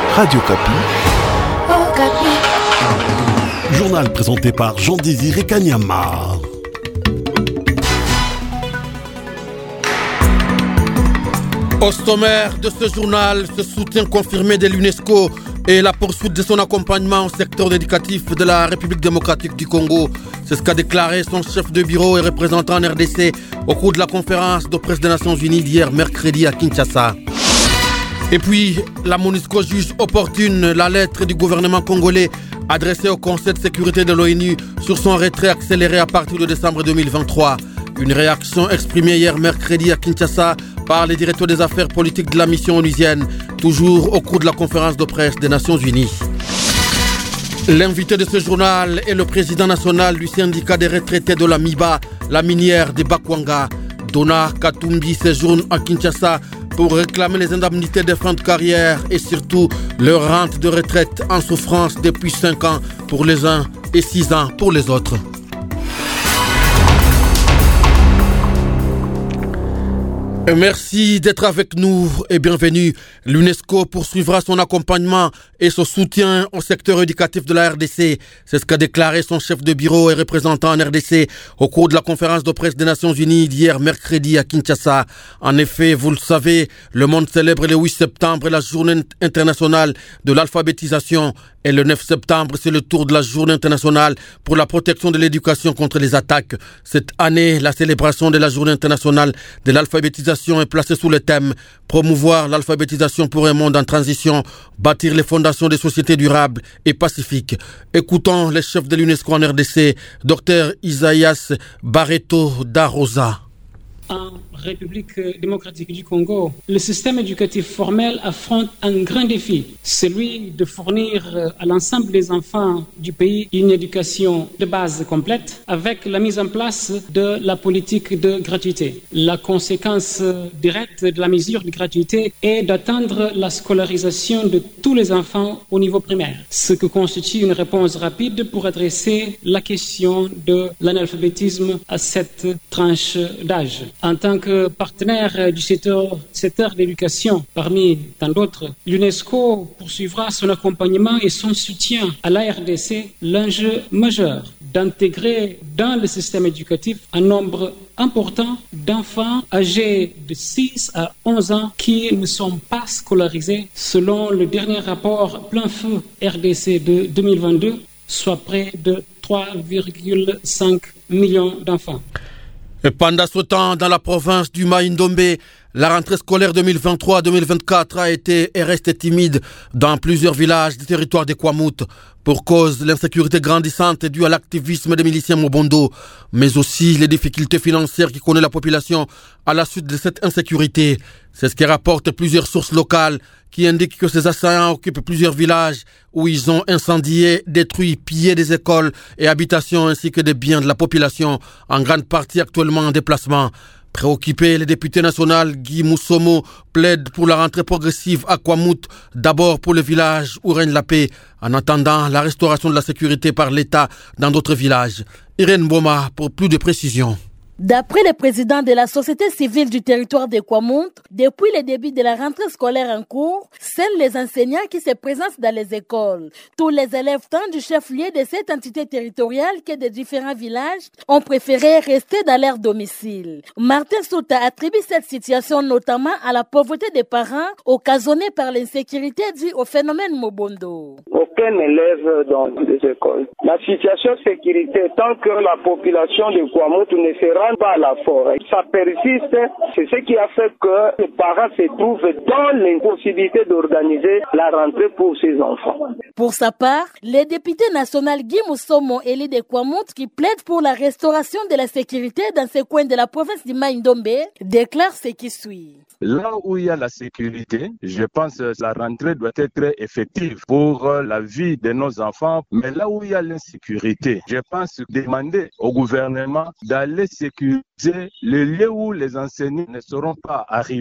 Radio Kapi. Journal présenté par Jean-Désiré Kanyama. Au sommaire de ce journal, ce soutien confirmé de l'UNESCO et la poursuite de son accompagnement au secteur éducatif de la République démocratique du Congo. C'est ce qu'a déclaré son chef de bureau et représentant en RDC au cours de la conférence de presse des Nations Unies d'hier mercredi à Kinshasa. Et puis, la MONUSCO juge opportune la lettre du gouvernement congolais adressée au Conseil de sécurité de l'ONU sur son retrait accéléré à partir de décembre 2023. Une réaction exprimée hier mercredi à Kinshasa par les directeurs des affaires politiques de la mission onusienne, toujours au cours de la conférence de presse des Nations Unies. L'invité de ce journal est le président national du syndicat des retraités de la MIBA, la minière de Bakwanga. Dona Katumbi séjourne à Kinshasa pour réclamer les indemnités de fin de carrière et surtout leur rente de retraite en souffrance depuis 5 ans pour les uns et 6 ans pour les autres. Merci d'être avec nous et bienvenue. L'UNESCO poursuivra son accompagnement et son soutien au secteur éducatif de la RDC. C'est ce qu'a déclaré son chef de bureau et représentant en RDC au cours de la conférence de presse des Nations Unies d'hier mercredi à Kinshasa. En effet, vous le savez, le monde célèbre le 8 septembre la journée internationale de l'alphabétisation. Et le 9 septembre, c'est le tour de la journée internationale pour la protection de l'éducation contre les attaques. Cette année, la célébration de la journée internationale de l'alphabétisation est placée sous le thème « Promouvoir l'alphabétisation pour un monde en transition, bâtir les fondations des sociétés durables et pacifiques ». Écoutons le chef de l'UNESCO en RDC, Dr Isaïas Barreto da Rosa. En République démocratique du Congo, le système éducatif formel affronte un grand défi, celui de fournir à l'ensemble des enfants du pays une éducation de base complète avec la mise en place de la politique de gratuité. La conséquence directe de la mesure de gratuité est d'atteindre la scolarisation de tous les enfants au niveau primaire, ce qui constitue une réponse rapide pour adresser la question de l'analphabétisme à cette tranche d'âge. En tant que partenaire du secteur de l'éducation, parmi tant d'autres, l'UNESCO poursuivra son accompagnement et son soutien à la RDC. L'enjeu majeur d'intégrer dans le système éducatif un nombre important d'enfants âgés de 6 à 11 ans qui ne sont pas scolarisés selon le dernier rapport Plein Feu RDC de 2022, soit près de 3,5 millions d'enfants. Et pendant ce temps, dans la province du Mai-Ndombe, la rentrée scolaire 2023-2024 a été et reste timide dans plusieurs villages du territoire de Kwamout pour cause de l'insécurité grandissante due à l'activisme des miliciens Mobondo, mais aussi les difficultés financières qui connaît la population à la suite de cette insécurité. C'est ce qui rapporte plusieurs sources locales qui indiquent que ces assaillants occupent plusieurs villages où ils ont incendié, détruit, pillé des écoles et habitations ainsi que des biens de la population, en grande partie actuellement en déplacement. Préoccupé, le député national Guy Moussomo plaide pour la rentrée progressive à Kwamout, d'abord pour le village où règne la paix, en attendant la restauration de la sécurité par l'État dans d'autres villages. Irène Boma pour plus de précisions. D'après le président de la société civile du territoire de Kwamout, depuis le début de la rentrée scolaire en cours, seuls les enseignants qui se présentent dans les écoles. Tous les élèves tant du chef-lieu de cette entité territoriale que des différents villages ont préféré rester dans leur domicile. Martin Souta attribue cette situation notamment à la pauvreté des parents occasionnée par l'insécurité due au phénomène Mobondo. Aucun élève dans les écoles. La situation de sécurité, tant que la population de Kwamout ne sera pas à la forêt, ça persiste. C'est ce qui a fait que les parents se trouvent dans l'impossibilité d'organiser la rentrée pour ses enfants. Pour sa part, le député national Guy Moussomo, élu de Kwamout, qui plaide pour la restauration de la sécurité dans ce coin de la province du Mai-Ndombe, déclare ce qui suit. Là où il y a la sécurité, je pense que la rentrée doit être effective pour la vie de nos enfants. Mais là où il y a l'insécurité, je pense demander au gouvernement d'aller sécuriser les lieux où les enseignants ne seront pas arrivés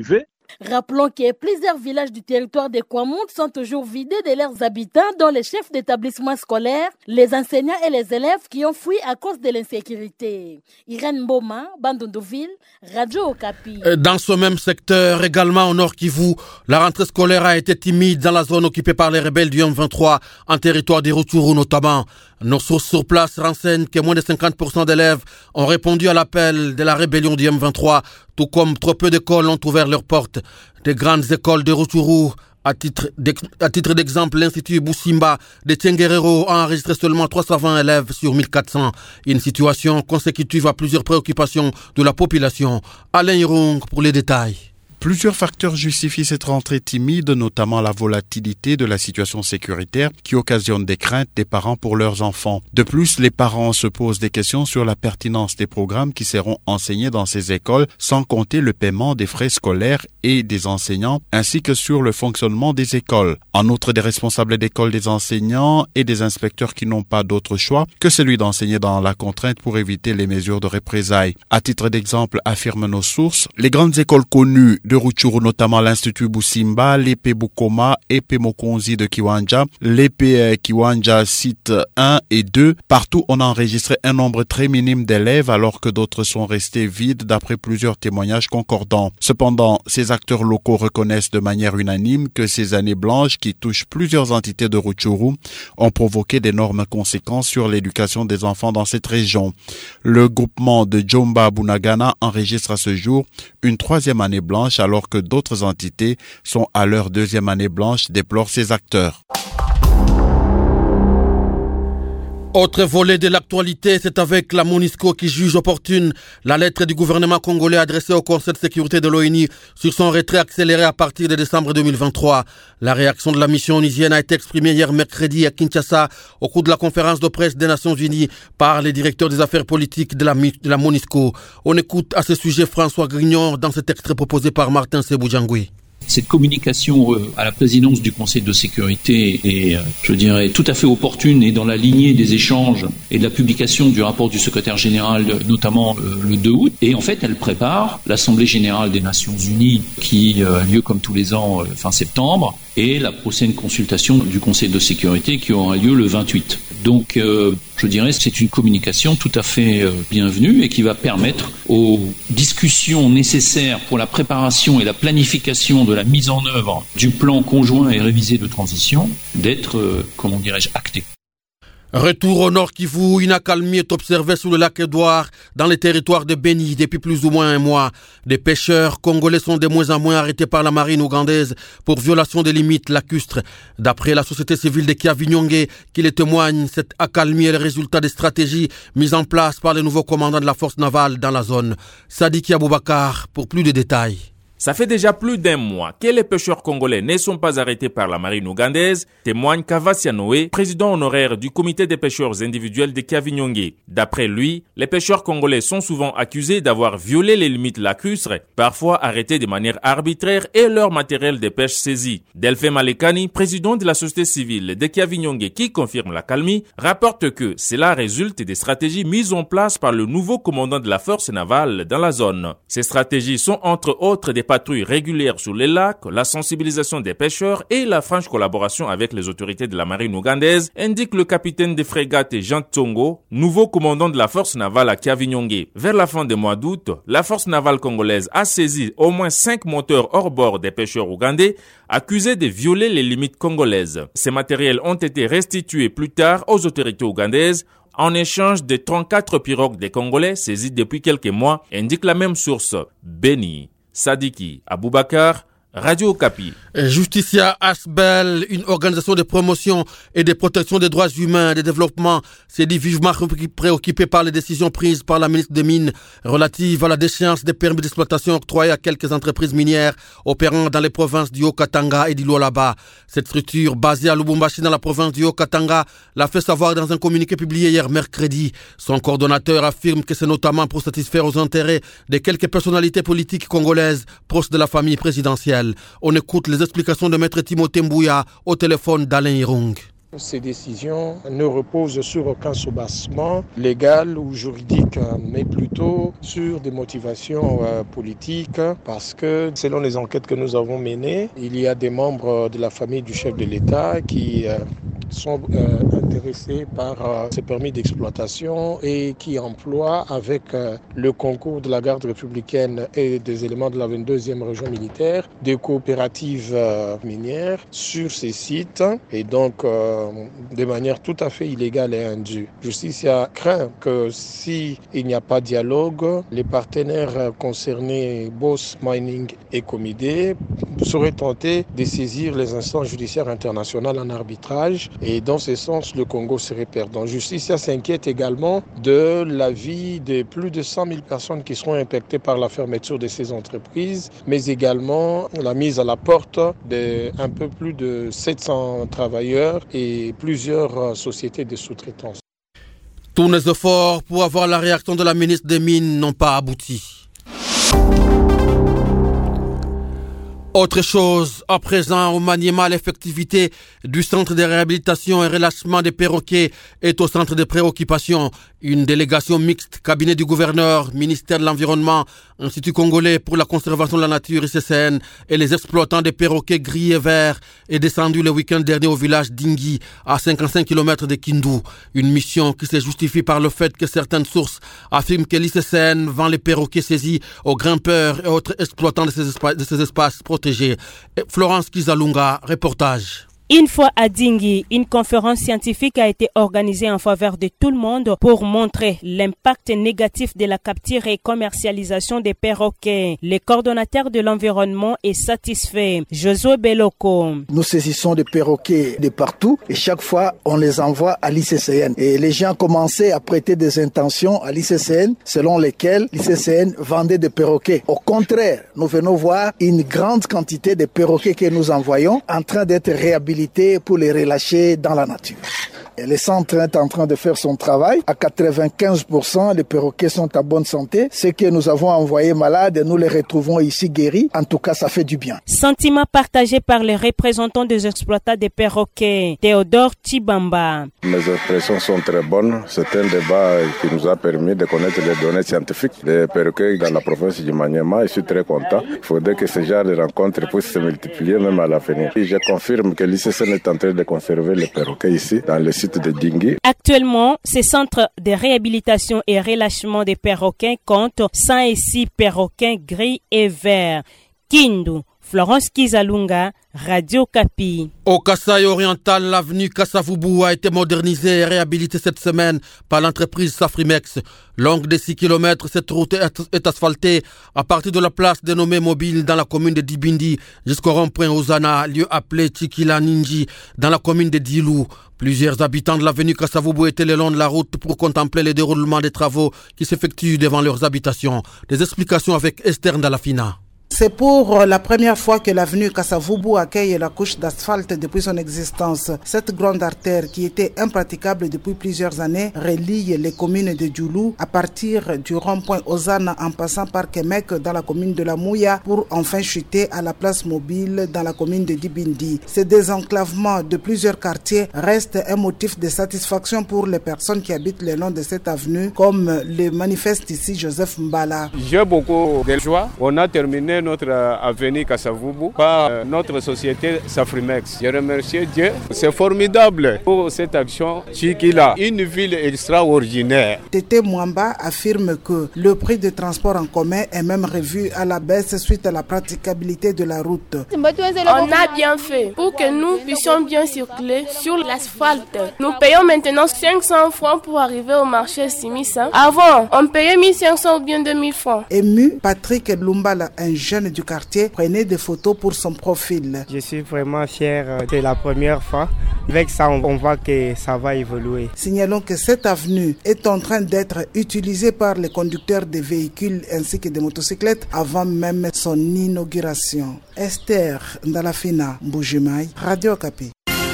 Rappelons que plusieurs villages du territoire de Kwamout sont toujours vidés de leurs habitants, dont les chefs d'établissement scolaires, les enseignants et les élèves qui ont fui à cause de l'insécurité. Irène Mboma, Bandunduville, Radio Okapi. Dans ce même secteur, également au Nord Kivu, la rentrée scolaire a été timide dans la zone occupée par les rebelles du M23, en territoire des Rutshuru notamment. Nos sources sur place renseignent que moins de 50% d'élèves ont répondu à l'appel de la rébellion du M23, tout comme trop peu d'écoles ont ouvert leurs portes. Des grandes écoles de Rutshuru, à titre d'exemple, l'Institut Busimba de Tchenguerero a enregistré seulement 320 élèves sur 1400. Une situation consécutive à plusieurs préoccupations de la population. Alain Hirung pour les détails. Plusieurs facteurs justifient cette rentrée timide, notamment la volatilité de la situation sécuritaire qui occasionne des craintes des parents pour leurs enfants. De plus, les parents se posent des questions sur la pertinence des programmes qui seront enseignés dans ces écoles, sans compter le paiement des frais scolaires et des enseignants, ainsi que sur le fonctionnement des écoles. En outre, des responsables d'école, des enseignants et des inspecteurs qui n'ont pas d'autre choix que celui d'enseigner dans la contrainte pour éviter les mesures de représailles. À titre d'exemple, affirment nos sources, les grandes écoles connues de Rutshuru, notamment l'Institut Busimba, l'EP Bukoma, EP Mokonzi de Kiwanja, l'EP Kiwanja site 1 et 2. Partout, on a enregistré un nombre très minime d'élèves alors que d'autres sont restés vides d'après plusieurs témoignages concordants. Cependant, ces acteurs locaux reconnaissent de manière unanime que ces années blanches qui touchent plusieurs entités de Rutshuru ont provoqué d'énormes conséquences sur l'éducation des enfants dans cette région. Le groupement de Jomba Bunagana enregistre à ce jour une 3e année blanche alors que d'autres entités sont à leur 2e année blanche, déplorent ces acteurs. Autre volet de l'actualité, c'est avec la MONUSCO qui juge opportune la lettre du gouvernement congolais adressée au Conseil de sécurité de l'ONU sur son retrait accéléré à partir de décembre 2023. La réaction de la mission onusienne a été exprimée hier mercredi à Kinshasa au cours de la conférence de presse des Nations Unies par les directeurs des affaires politiques de la MONUSCO. On écoute à ce sujet François Grignon dans cet extrait proposé par Martin Sebou-Djangui. Cette communication à la présidence du Conseil de sécurité est, je dirais, tout à fait opportune et dans la lignée des échanges et de la publication du rapport du secrétaire général, notamment le 2 août. Et en fait, elle prépare l'Assemblée générale des Nations Unies qui a lieu comme tous les ans fin septembre et la prochaine consultation du Conseil de sécurité qui aura lieu le 28. Donc, je dirais, c'est une communication tout à fait bienvenue et qui va permettre aux discussions nécessaires pour la préparation et la planification de la mise en œuvre du plan conjoint et révisé de transition d'être, actées. Retour au Nord Kivu, une accalmie est observée sous le lac Édouard, dans les territoires de Beni, depuis plus ou moins un mois. Des pêcheurs congolais sont de moins en moins arrêtés par la marine ougandaise pour violation des limites lacustres. D'après la société civile de Kiavinyonge, qui les témoigne, cette accalmie est le résultat des stratégies mises en place par les nouveaux commandants de la force navale dans la zone. Sadiki Aboubakar, pour plus de détails. Ça fait déjà plus d'un mois que les pêcheurs congolais ne sont pas arrêtés par la marine ougandaise, témoigne Kavasia Noé, président honoraire du comité des pêcheurs individuels de Kiavinyonge. D'après lui, les pêcheurs congolais sont souvent accusés d'avoir violé les limites lacustres, parfois arrêtés de manière arbitraire et leur matériel de pêche saisi. Delphin Malekani, président de la société civile de Kiavinyonge qui confirme l'accalmie, rapporte que cela résulte des stratégies mises en place par le nouveau commandant de la force navale dans la zone. Ces stratégies sont entre autres des patrouilles régulières sur les lacs, la sensibilisation des pêcheurs et la franche collaboration avec les autorités de la marine ougandaise, indique le capitaine des frégates Jean Tsongo, nouveau commandant de la force navale à Kiavinyonge. Vers la fin du mois d'août, la force navale congolaise a saisi au moins 5 moteurs hors bord des pêcheurs ougandais accusés de violer les limites congolaises. Ces matériels ont été restitués plus tard aux autorités ougandaises en échange de 34 pirogues des Congolais saisis depuis quelques mois, indique la même source. Beni Sadiki Aboubakar, Radio Okapi. Justicia Asbel, une organisation de promotion et de protection des droits humains et de développement, s'est dit vivement préoccupée par les décisions prises par la ministre des Mines relatives à la déchéance des permis d'exploitation octroyés à quelques entreprises minières opérant dans les provinces du Haut-Katanga et du Lualaba. Cette structure, basée à Lubumbashi dans la province du Haut-Katanga, l'a fait savoir dans un communiqué publié hier mercredi. Son coordonnateur affirme que c'est notamment pour satisfaire aux intérêts de quelques personnalités politiques congolaises proches de la famille présidentielle. On écoute les explications de Maître Timothée Mbouya au téléphone d'Alain Hirung. Ces décisions ne reposent sur aucun soubassement légal ou juridique, mais plutôt sur des motivations politiques, parce que selon les enquêtes que nous avons menées, il y a des membres de la famille du chef de l'État qui sont intéressés par ces permis d'exploitation et qui emploient avec le concours de la garde républicaine et des éléments de la 22e région militaire des coopératives minières sur ces sites, et donc de manière tout à fait illégale et indue. Justicia craint que s'il n'y a pas de dialogue, les partenaires concernés, Boss Mining et Comidé, seraient tentés de saisir les instances judiciaires internationales en arbitrage, et dans ce sens, le Congo serait perdant. Justicia s'inquiète également de la vie de plus de 100 000 personnes qui seront impactées par la fermeture de ces entreprises, mais également la mise à la porte d'un peu plus de 700 travailleurs et plusieurs sociétés de sous-traitance. Tous les efforts pour avoir la réaction de la ministre des Mines n'ont pas abouti. Autre chose, à présent au Maniema, l'effectivité du centre de réhabilitation et relâchement des perroquets est au centre de préoccupation. Une délégation mixte, cabinet du gouverneur, ministère de l'Environnement, Institut congolais pour la conservation de la nature ICCN et les exploitants des perroquets gris et verts est descendue le week-end dernier au village d'Ingui, à 55 km de Kindu. Une mission qui se justifie par le fait que certaines sources affirment que l'ICCN vend les perroquets saisis aux grimpeurs et autres exploitants de ces espaces protégés. Florence Kizalunga, reportage. Une fois à Dingui, une conférence scientifique a été organisée en faveur de tout le monde pour montrer l'impact négatif de la capture et commercialisation des perroquets. Le coordonnateur de l'environnement est satisfait. Josué Beloko. Nous saisissons des perroquets de partout et chaque fois on les envoie à l'ICCN. Et les gens commençaient à prêter des intentions à l'ICCN selon lesquelles l'ICCN vendait des perroquets. Au contraire, nous venons voir une grande quantité de perroquets que nous envoyons en train d'être réhabilités pour les relâcher dans la nature. Et le centre est en train de faire son travail. À 95%, les perroquets sont en bonne santé. Ceux que nous avons envoyés malades, nous les retrouvons ici guéris. En tout cas, ça fait du bien. Sentiment partagé par les représentants des exploitants des perroquets. Théodore Chibamba. Mes impressions sont très bonnes. C'est un débat qui nous a permis de connaître les données scientifiques des perroquets dans la province du Maniema. Je suis très content. Il faudrait que ce genre de rencontres puissent se multiplier même à l'avenir. Et je confirme que l'ICCN est en train de conserver les perroquets ici, dans le site de Dingui. Actuellement, ces centres de réhabilitation et relâchement des perroquets comptent 106 perroquets gris et verts. Kindu, Florence Kizalunga, Radio Kapi. Au Kasaï oriental, l'avenue Kasavubu a été modernisée et réhabilitée cette semaine par l'entreprise Safrimex. Longue de 6 km, cette route est asphaltée à partir de la place dénommée Mobile dans la commune de Dibindi jusqu'au rond-point Ozana, lieu appelé Chikila Ninji dans la commune de Dilou. Plusieurs habitants de l'avenue Kasavubu étaient le long de la route pour contempler le déroulement des travaux qui s'effectuent devant leurs habitations. Des explications avec Esther Ndalafina. C'est pour la première fois que l'avenue Kasavubu accueille la couche d'asphalte depuis son existence. Cette grande artère qui était impraticable depuis plusieurs années relie les communes de Djoulou à partir du rond-point Ozana en passant par Kemek dans la commune de la Mouya pour enfin chuter à la place Mobile dans la commune de Dibindi. Ce désenclavement de plusieurs quartiers reste un motif de satisfaction pour les personnes qui habitent le long de cette avenue, comme le manifeste ici Joseph Mbala. J'ai beaucoup de joie. On a terminé notre avenue Kasavubu par notre société Safrimex. Je remercie Dieu. C'est formidable pour cette action. Chikila, une ville extraordinaire. Tété Mwamba affirme que le prix de transport en commun est même revu à la baisse suite à la praticabilité de la route. On a bien fait pour que nous puissions bien circuler sur l'asphalte. Nous payons maintenant 500 francs pour arriver au marché Simisa. Avant, on payait 1500 ou bien 2000 francs. Ému, Patrick Lumbala, un jeune du quartier, prenait des photos pour son profil. Je suis vraiment fier, c'est la première fois. Avec ça, on voit que ça va évoluer. Signalons que cette avenue est en train d'être utilisée par les conducteurs de véhicules ainsi que des motocyclettes avant même son inauguration. Esther Ndalafina, Mbujimaï, Radio Kapi.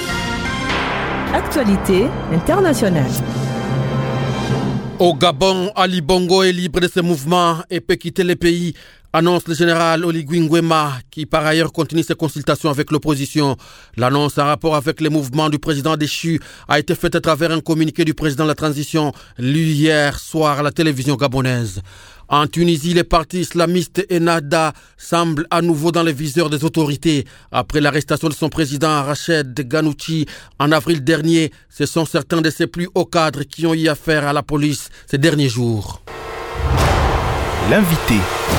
Actualité internationale. Au Gabon, Ali Bongo est libre de ses mouvements et peut quitter le pays Annonce le général Oligui Nguema, qui par ailleurs continue ses consultations avec l'opposition. L'annonce en rapport avec les mouvements du président déchu a été faite à travers un communiqué du président de la transition, lu hier soir à la télévision gabonaise. En Tunisie, les partis islamistes Ennahda semblent à nouveau dans les viseurs des autorités. Après l'arrestation de son président Rached Ghannouchi en avril dernier, ce sont certains de ses plus hauts cadres qui ont eu affaire à la police ces derniers jours. L'invité.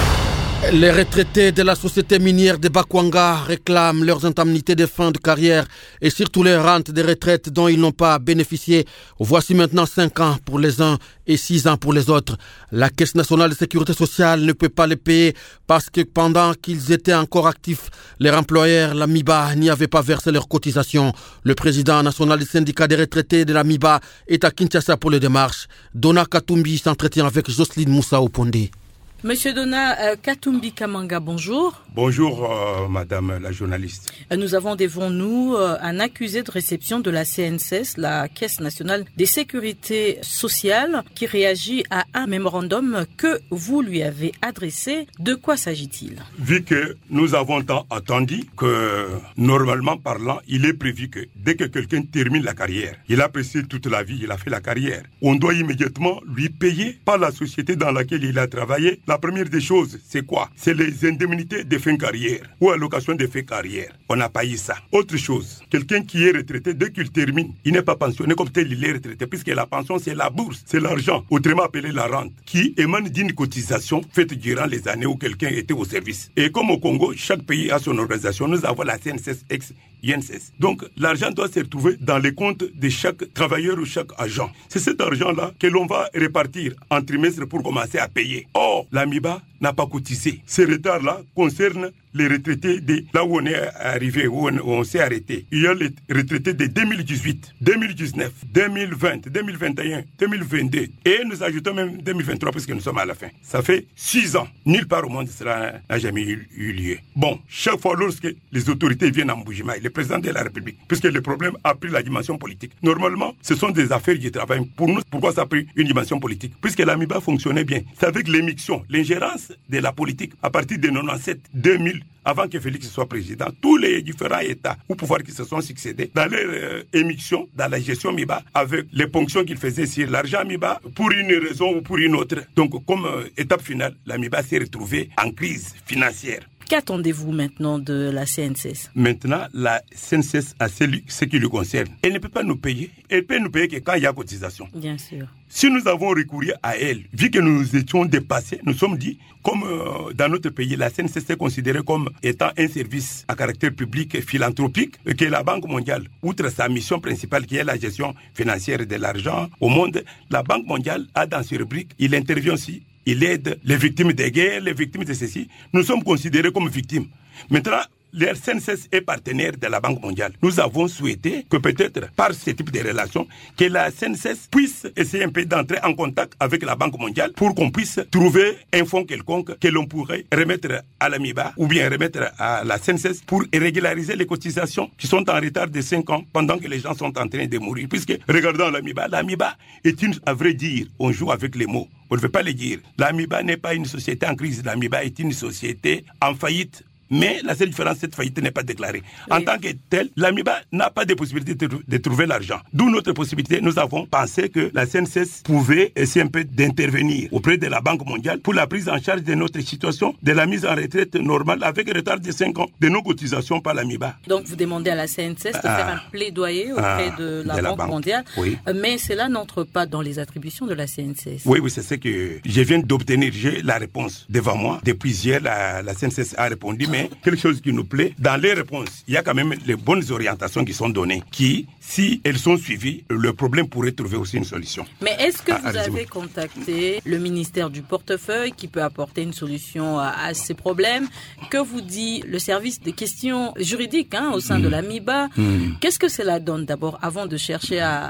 Les retraités de la société minière de Bakwanga réclament leurs indemnités de fin de carrière et surtout les rentes de retraite dont ils n'ont pas bénéficié. Voici maintenant 5 ans pour les uns et 6 ans pour les autres. La Caisse nationale de sécurité sociale ne peut pas les payer parce que pendant qu'ils étaient encore actifs, leur employeur, la MIBA, n'y avait pas versé leurs cotisations. Le président national du syndicat des retraités de la MIBA est à Kinshasa pour les démarches. Dona Katumbi s'entretient avec Jocelyne Moussa Opondé. Monsieur Dona Katumbi Kamanga, bonjour. Bonjour, madame la journaliste. Nous avons devant nous un accusé de réception de la CNSS, la Caisse nationale des sécurités sociales, qui réagit à un mémorandum que vous lui avez adressé. De quoi s'agit-il? Vu que nous avons tant attendu que, normalement parlant, il est prévu que dès que quelqu'un termine la carrière, il a passé toute la vie, il a fait la carrière, on doit immédiatement lui payer par la société dans laquelle il a travaillé. La première des choses, c'est quoi? C'est les indemnités de fin de carrière ou allocation de fin de carrière. On n'a pas eu ça. Autre chose, quelqu'un qui est retraité, dès qu'il termine, il n'est pas pensionné comme tel, il est retraité, puisque la pension, c'est la bourse, c'est l'argent, autrement appelé la rente, qui émane d'une cotisation faite durant les années où quelqu'un était au service. Et comme au Congo, chaque pays a son organisation, nous avons la CNSS ex-INSS. Donc, l'argent doit se retrouver dans les comptes de chaque travailleur ou chaque agent. C'est cet argent-là que l'on va répartir en trimestre pour commencer à payer. Or, la MIBA n'a pas cotisé. Ces retards-là concernent les retraités de là où on est arrivé, où on s'est arrêté. Il y a les retraités de 2018, 2019, 2020, 2021, 2022 et nous ajoutons même 2023 puisque nous sommes à la fin. Ça fait 6 ans. Nulle part au monde cela n'a jamais eu lieu. Bon, chaque fois lorsque les autorités viennent en Mbuji-Mayi, le président de la République, puisque le problème a pris la dimension politique. Normalement, ce sont des affaires qui travaillent. Pour nous, pourquoi ça a pris une dimension politique? Puisque la MIBA fonctionnait bien. C'est avec l'émission, l'ingérence de la politique à partir de 97, 2000, avant que Félix soit président, tous les différents États ou pouvoirs qui se sont succédés dans leur émission, dans la gestion MIBA, avec les ponctions qu'ils faisaient sur l'argent MIBA, pour une raison ou pour une autre. Donc, comme étape finale, la MIBA s'est retrouvée en crise financière. Qu'attendez-vous maintenant de la CNSS? Maintenant, la CNSS a ce qui lui concerne. Elle ne peut pas nous payer. Elle peut nous payer que quand il y a cotisation. Bien sûr. Si nous avons recouru à elle, vu que nous étions dépassés, nous sommes dit, comme dans notre pays, la CNSS est considérée comme étant un service à caractère public et philanthropique, que la Banque mondiale, outre sa mission principale qui est la gestion financière de l'argent au monde, la Banque mondiale a dans ses rubriques, il intervient aussi. Il aide les victimes des guerres, les victimes de ceci. Nous sommes considérés comme victimes. Maintenant, le CNSS est partenaire de la Banque mondiale. Nous avons souhaité que peut-être par ce type de relations, que la CNSS puisse essayer un peu d'entrer en contact avec la Banque mondiale pour qu'on puisse trouver un fonds quelconque que l'on pourrait remettre à la MIBA ou bien remettre à la CNSS pour régulariser les cotisations qui sont en retard de 5 ans pendant que les gens sont en train de mourir. Puisque, regardons la MIBA est une, à vrai dire, on joue avec les mots. On ne veut pas les dire. La MIBA n'est pas une société en crise. La MIBA est une société en faillite. Mais la seule différence, cette faillite n'est pas déclarée. Oui. En tant que telle, la MIBA n'a pas de possibilité de trouver l'argent. D'où notre possibilité. Nous avons pensé que la CNSS pouvait essayer un peu d'intervenir auprès de la Banque mondiale pour la prise en charge de notre situation, de la mise en retraite normale avec retard de 5 ans de nos cotisations par la MIBA. Donc vous demandez à la CNSS de faire un plaidoyer auprès de la Banque mondiale. Oui. Mais cela n'entre pas dans les attributions de la CNSS. Oui, c'est ce que je viens d'obtenir. J'ai la réponse devant moi. Depuis hier, la CNSS a répondu. Mais quelque chose qui nous plaît, dans les réponses, il y a quand même les bonnes orientations qui sont données, qui, si elles sont suivies, le problème pourrait trouver aussi une solution. Mais est-ce que vous avez contacté le ministère du portefeuille qui peut apporter une solution à ces problèmes? Que vous dit le service des questions juridiques au sein de la MIBA? Qu'est-ce que cela donne d'abord avant de chercher à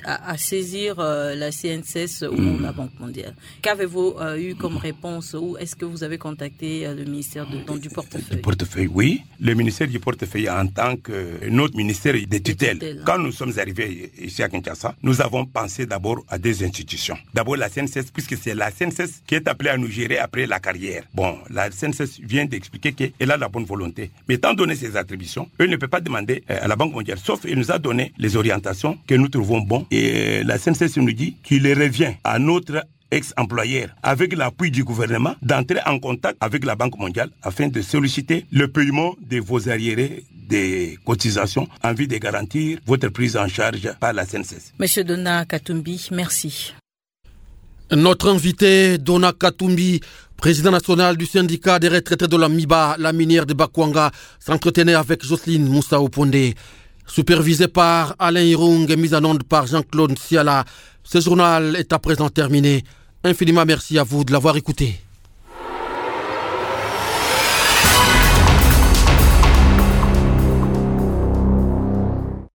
saisir la CNSS ou la Banque mondiale? Qu'avez-vous eu comme réponse ou est-ce que vous avez contacté le ministère du portefeuille? Du portefeuille, oui. Le ministère du portefeuille en tant que notre ministère des tutelles. Quand nous sommes arrivés ici à Kinshasa, nous avons pensé d'abord à deux institutions. D'abord la CNSS, puisque c'est la CNSS qui est appelée à nous gérer après la carrière. Bon, la CNSS vient d'expliquer qu'elle a la bonne volonté. Mais étant donné ses attributions, elle ne peut pas demander à la Banque mondiale, sauf elle nous a donné les orientations que nous trouvons bonnes. Et la CNSS nous dit qu'il revient à notre ex-employeur, avec l'appui du gouvernement, d'entrer en contact avec la Banque mondiale afin de solliciter le paiement de vos arriérés des cotisations en vue de garantir votre prise en charge par la CNSS. Monsieur Dona Katumbi, merci. Notre invité, Dona Katumbi, président national du syndicat des retraités de la MIBA, la minière de Bakwanga, s'entretenait avec Jocelyne Moussa Opondé. Supervisé par Alain Hirung et mis en onde par Jean-Claude Siala. Ce journal est à présent terminé. Infiniment merci à vous de l'avoir écouté.